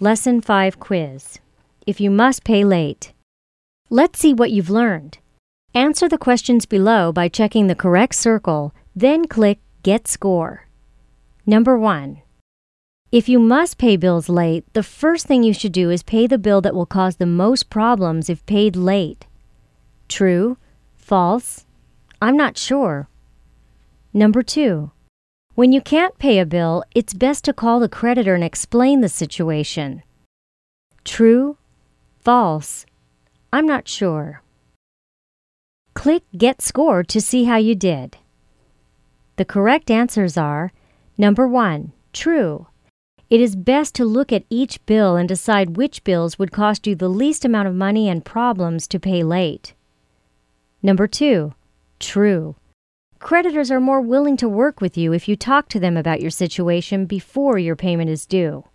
Lesson 5 quiz. If you must pay late. Let's see what you've learned. Answer the questions below by checking the correct circle, then click Get Score. Number 1. If you must pay bills late, the first thing you should do is pay the bill that will cause the most problems if paid late. True? False? I'm not sure. Number 2. When you can't pay a bill, it's best to call the creditor and explain the situation. True? False? I'm not sure. Click Get Score to see how you did. The correct answers are: Number 1, true. It is best to look at each bill and decide which bills would cost you the least amount of money and problems to pay late. Number 2, true. Creditors are more willing to work with you if you talk to them about your situation before your payment is due.